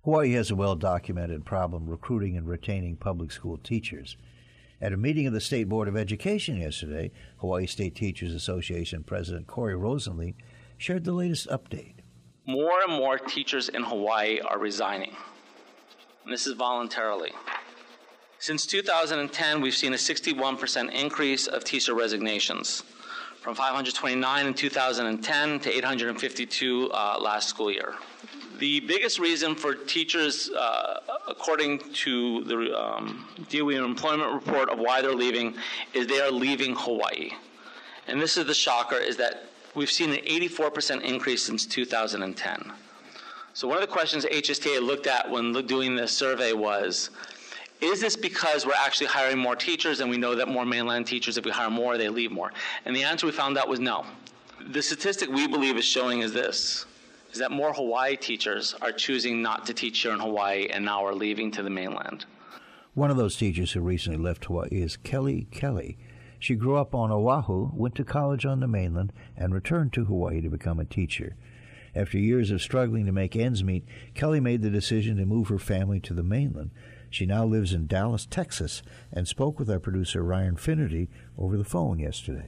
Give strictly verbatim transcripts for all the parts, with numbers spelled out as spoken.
Hawaii has a well-documented problem recruiting and retaining public school teachers. At a meeting of the State Board of Education yesterday, Hawaii State Teachers Association President Corey Rosenly shared the latest update. More and more teachers in Hawaii are resigning, and this is voluntarily. Since two thousand ten, we've seen a sixty-one percent increase of teacher resignations, from five hundred twenty-nine in two thousand ten to eight hundred fifty-two uh, last school year. The biggest reason for teachers, uh, according to the um, D O E employment report of why they're leaving, is they are leaving Hawaii. And this is the shocker, is that we've seen an eighty-four percent increase since two thousand ten. So one of the questions H S T A looked at when doing this survey was, is this because we're actually hiring more teachers and we know that more mainland teachers, if we hire more, they leave more? And the answer we found out was no. The statistic we believe is showing is this, is that more Hawaii teachers are choosing not to teach here in Hawaii and now are leaving to the mainland. One of those teachers who recently left Hawaii is Kelly Kelly. She grew up on Oahu, went to college on the mainland, and returned to Hawaii to become a teacher. After years of struggling to make ends meet, Kelly made the decision to move her family to the mainland. She now lives in Dallas, Texas, and spoke with our producer Ryan Finnerty over the phone yesterday.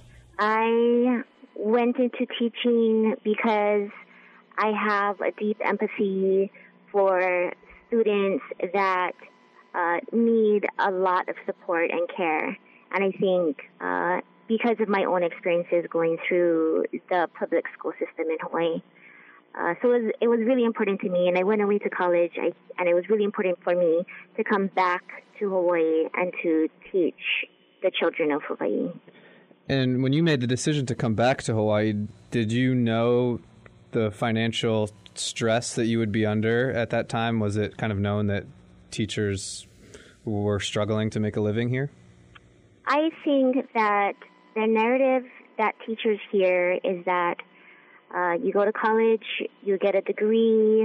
I went into teaching because I have a deep empathy for students that uh, need a lot of support and care. And I think uh, because of my own experiences going through the public school system in Hawaii, uh, so it was, it was really important to me. And I went away to college, I, and it was really important for me to come back to Hawaii and to teach the children of Hawaii. And when you made the decision to come back to Hawaii, did you know the financial stress that you would be under at that time? Was it kind of known that teachers were struggling to make a living here? I think that the narrative that teachers hear is that uh, you go to college, you get a degree,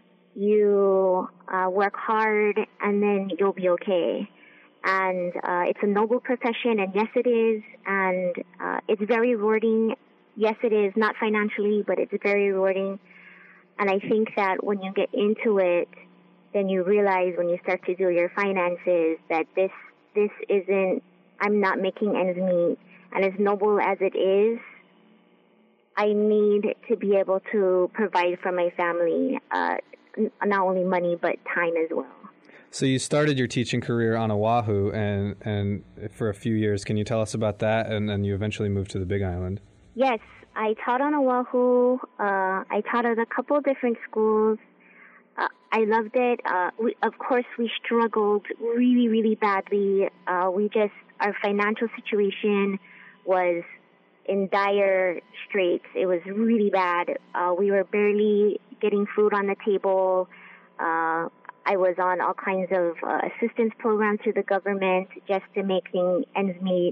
you uh, work hard, and then you'll be okay. And uh, it's a noble profession, and yes, it is, and uh, it's very rewarding. Yes, it is, not financially, but it's very rewarding. And I think that when you get into it, then you realize when you start to do your finances that this this isn't, I'm not making ends meet. And as noble as it is, I need to be able to provide for my family, uh, not only money, but time as well. So you started your teaching career on Oahu and, and for a few years. Can you tell us about that? And then you eventually moved to the Big Island. Yes, I taught on Oahu. Uh, I taught at a couple different schools. Uh, I loved it. Uh, we, of course, we struggled really, really badly. Uh, we just, our financial situation was in dire straits. It was really bad. Uh, we were barely getting food on the table. Uh, I was on all kinds of uh, assistance programs through the government just to make things ends meet.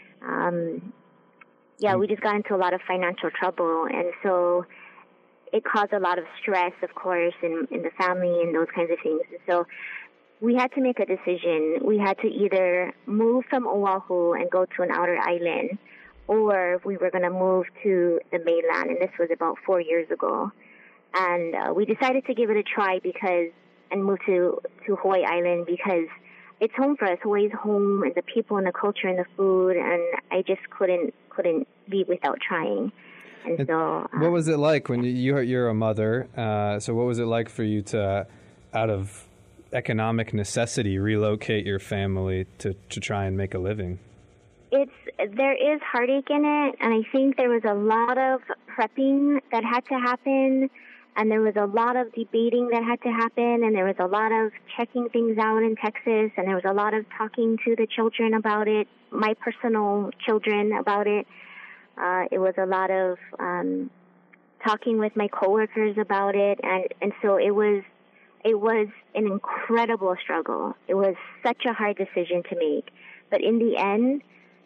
Um, yeah, we just got into a lot of financial trouble, and so it caused a lot of stress, of course, in, in the family and those kinds of things. So we had to make a decision. We had to either move from Oahu and go to an outer island, or we were going to move to the mainland, and this was about four years ago. And uh, we decided to give it a try because, and move to, to Hawaii Island because it's home for us. Hawaii's home, and the people and the culture and the food, and I just couldn't couldn't leave without trying. And, and so, uh, what was it like when you you're a mother? Uh, so what was it like for you to, out of economic necessity, relocate your family to, to try and make a living? It's there is heartache in it, and I think there was a lot of prepping that had to happen. And there was a lot of debating that had to happen, and there was a lot of checking things out in Texas, and there was a lot of talking to the children about it, my personal children about it. Uh, it was a lot of um, talking with my coworkers about it, and, and so it was it was an incredible struggle. It was such a hard decision to make. But in the end,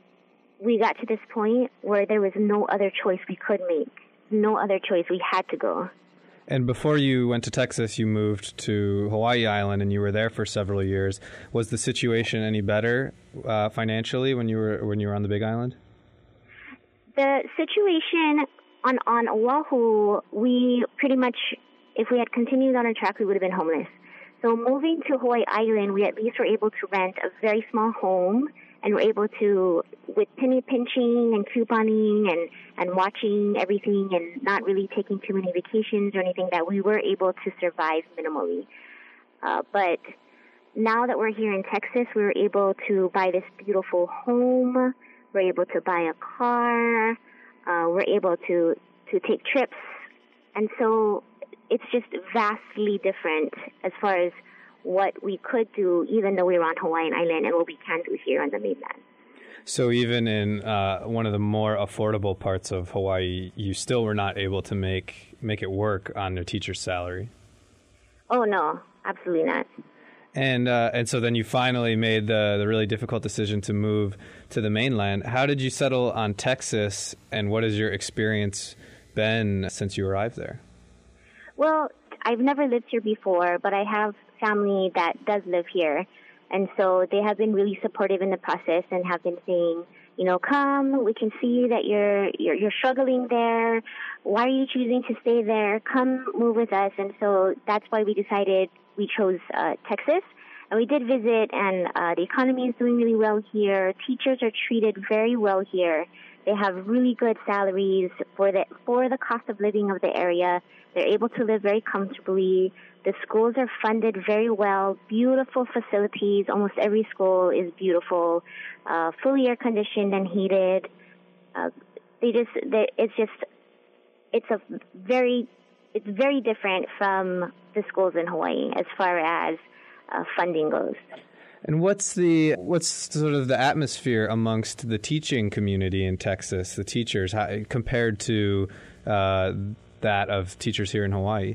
we got to this point where there was no other choice we could make, no other choice. We had to go. And before you went to Texas, you moved to Hawaii Island, and you were there for several years. Was the situation any better uh, financially when you were when you were on the Big Island? The situation on on Oahu, we pretty much if we had continued on our track, we would have been homeless. So moving to Hawaii Island, we at least were able to rent a very small home, and were able to, with penny pinching and couponing and, and watching everything and not really taking too many vacations or anything, that we were able to survive minimally. Uh, but now that we're here in Texas, we were able to buy this beautiful home. We're able to buy a car. Uh, we're able to, to take trips. And so it's just vastly different as far as what we could do, even though we were on Hawaiian Island, and what we can do here on the mainland. So even in uh, one of the more affordable parts of Hawaii, you still were not able to make make it work on a teacher's salary? Oh, no, absolutely not. And uh, and so then you finally made the, the really difficult decision to move to the mainland. How did you settle on Texas, and what has your experience been since you arrived there? Well, I've never lived here before, but I have family that does live here. And so they have been really supportive in the process and have been saying, you know, come, we can see that you're, you're, you're struggling there. Why are you choosing to stay there? Come move with us. And so that's why we decided we chose uh, Texas. And we did visit, and uh, the economy is doing really well here. Teachers are treated very well here. They have really good salaries for the, for the cost of living of the area. They're able to live very comfortably. The schools are funded very well, beautiful facilities. Almost every school is beautiful, uh, fully air conditioned and heated. Uh, they just, they, it's just, it's a very, it's very different from the schools in Hawaii as far as uh, funding goes. And what's the what's sort of the atmosphere amongst the teaching community in Texas, the teachers, how, compared to uh, that of teachers here in Hawaii?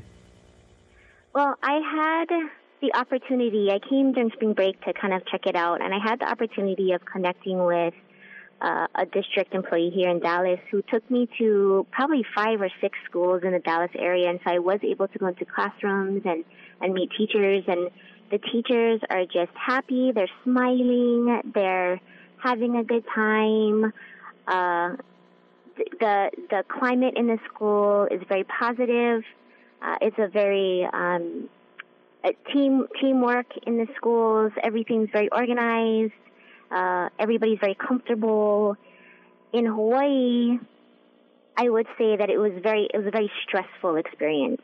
Well, I had the opportunity. I came during spring break to kind of check it out, and I had the opportunity of connecting with uh, a district employee here in Dallas who took me to probably five or six schools in the Dallas area, and so I was able to go into classrooms and, and meet teachers, and the teachers are just happy. They're smiling. They're having a good time. Uh, the the climate in the school is very positive. Uh, it's a very um, a team teamwork in the schools. Everything's very organized. Uh, everybody's very comfortable. In Hawaii, I would say that it was very it was a very stressful experience.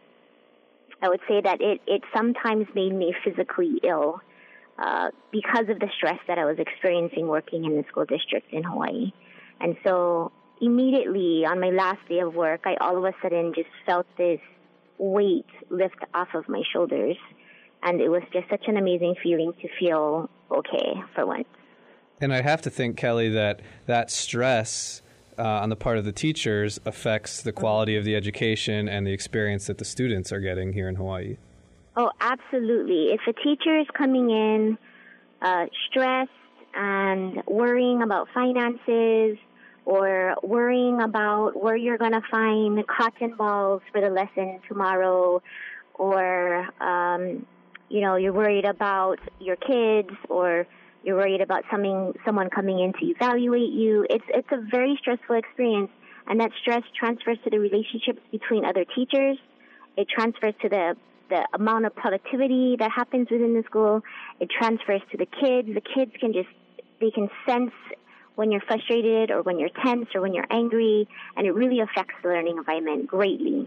I would say that it, it sometimes made me physically ill uh, because of the stress that I was experiencing working in the school district in Hawaii. And so immediately on my last day of work, I all of a sudden just felt this weight lift off of my shoulders. And it was just such an amazing feeling to feel okay for once. And I have to think, Kelly, that that stress Uh, on the part of the teachers affects the quality of the education and the experience that the students are getting here in Hawaii. Oh, absolutely. If a teacher is coming in uh, stressed and worrying about finances or worrying about where you're going to find cotton balls for the lesson tomorrow, or, um, you know, you're worried about your kids, or you're worried about something, someone coming in to evaluate you. It's it's a very stressful experience, and that stress transfers to the relationships between other teachers. It transfers to the, the amount of productivity that happens within the school. It transfers to the kids. The kids can just, they can sense when you're frustrated or when you're tense or when you're angry, and it really affects the learning environment greatly.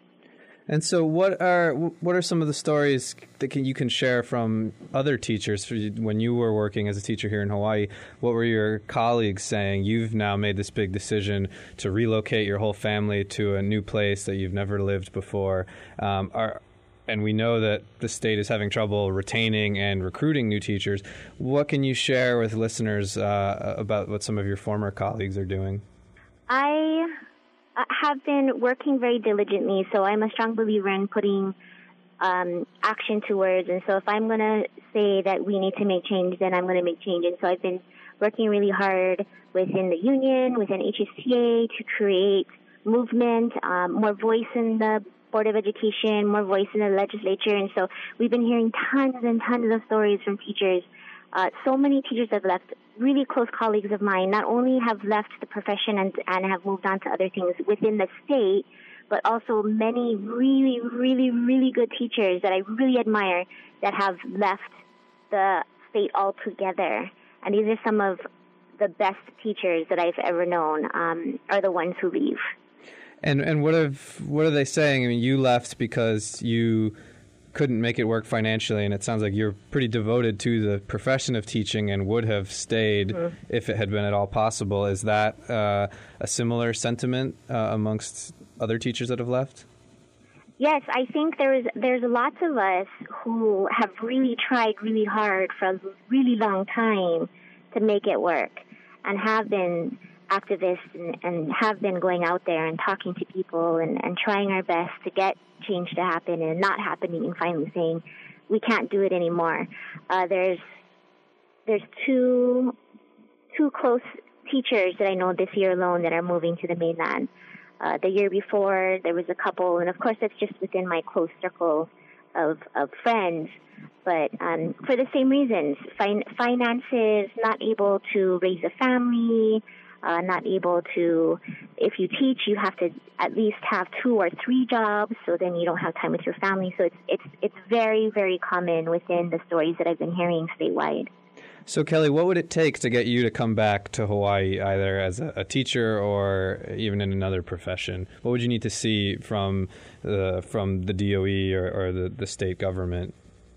And so what are what are some of the stories that can, you can share from other teachers for you, when you were working as a teacher here in Hawaii? What were your colleagues saying? You've now made this big decision to relocate your whole family to a new place that you've never lived before. Um, are, and we know that the state is having trouble retaining and recruiting new teachers. What can you share with listeners uh, about what some of your former colleagues are doing? I... I have been working very diligently, so I'm a strong believer in putting um, action to words. And so if I'm going to say that we need to make change, then I'm going to make change. And so I've been working really hard within the union, within H S T A, to create movement, um, more voice in the Board of Education, more voice in the legislature. And so we've been hearing tons and tons of stories from teachers. Uh, so many teachers have left. Really close colleagues of mine not only have left the profession and, and have moved on to other things within the state, but also many really, really, really good teachers that I really admire that have left the state altogether. And these are some of the best teachers that I've ever known, um, are the ones who leave. And and what have what are they saying? I mean, you left because you couldn't make it work financially, and it sounds like you're pretty devoted to the profession of teaching and would have stayed mm-hmm. if it had been at all possible. Is that uh, a similar sentiment uh, amongst other teachers that have left? Yes, I think there's there's lots of us who have really tried really hard for a really long time to make it work, and have been activists and, and have been going out there and talking to people and, and trying our best to get change to happen, and not happening, and finally saying we can't do it anymore. Uh, there's there's two two close teachers that I know this year alone that are moving to the mainland. Uh, the year before, there was a couple, and of course that's just within my close circle of, of friends, but um, for the same reasons, fin- finances, not able to raise a family, uh, not able to, if you teach, you have to at least have two or three jobs, so then you don't have time with your family. So it's it's it's very, very common within the stories that I've been hearing statewide. So, Kelly, what would it take to get you to come back to Hawaii, either as a, a teacher or even in another profession? What would you need to see from the, from the D O E or, or the, the state government?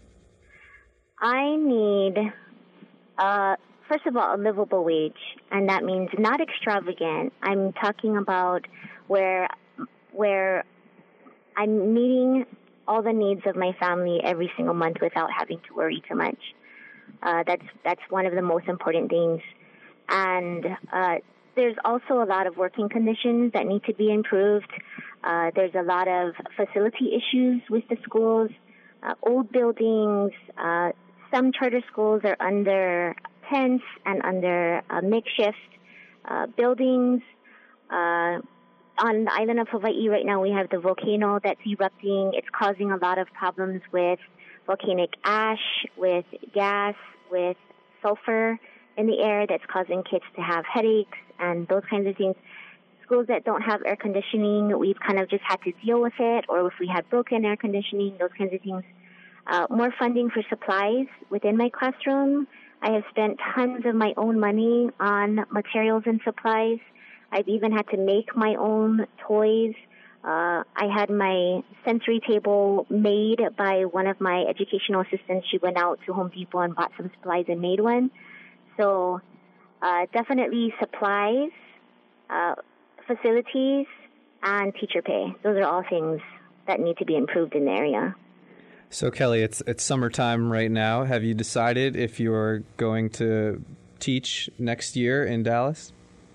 I need, uh, first of all, a livable wage, and that means not extravagant. I'm talking about where where I'm meeting all the needs of my family every single month without having to worry too much. Uh, that's that's one of the most important things. And uh, there's also a lot of working conditions that need to be improved. Uh, there's a lot of facility issues with the schools, uh, old buildings. Uh, some charter schools are under tents and under uh, makeshift uh, buildings. Uh, on the island of Hawaii right now, we have the volcano that's erupting. It's causing a lot of problems with volcanic ash, with gas, with sulfur in the air that's causing kids to have headaches and those kinds of things. Schools that don't have air conditioning, we've kind of just had to deal with it, or if we had broken air conditioning, those kinds of things. Uh, more funding for supplies within my classroom. I have spent tons of my own money on materials and supplies. I've even had to make my own toys. Uh, I had my sensory table made by one of my educational assistants. She went out to Home Depot and bought some supplies and made one. So uh, definitely supplies, uh, facilities, and teacher pay. Those are all things that need to be improved in the area. So, Kelly, it's it's summertime right now. Have you decided if you're going to teach next year in Dallas?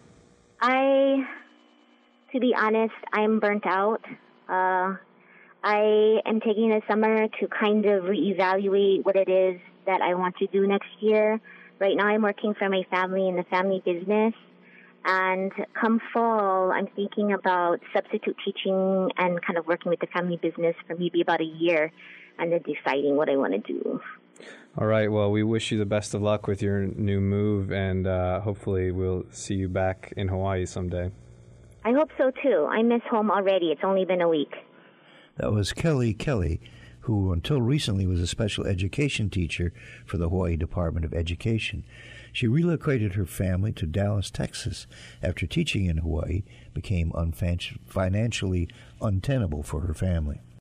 I... To be honest, I'm burnt out. Uh, I am taking the summer to kind of reevaluate what it is that I want to do next year. Right now, I'm working for my family in the family business. And come fall, I'm thinking about substitute teaching and kind of working with the family business for maybe about a year and then deciding what I want to do. All right. Well, we wish you the best of luck with your new move, and uh, hopefully we'll see you back in Hawaii someday. I hope so, too. I miss home already. It's only been a week. That was Kelly Kelly, who until recently was a special education teacher for the Hawaii Department of Education. She relocated her family to Dallas, Texas, after teaching in Hawaii became unfan- financially untenable for her family.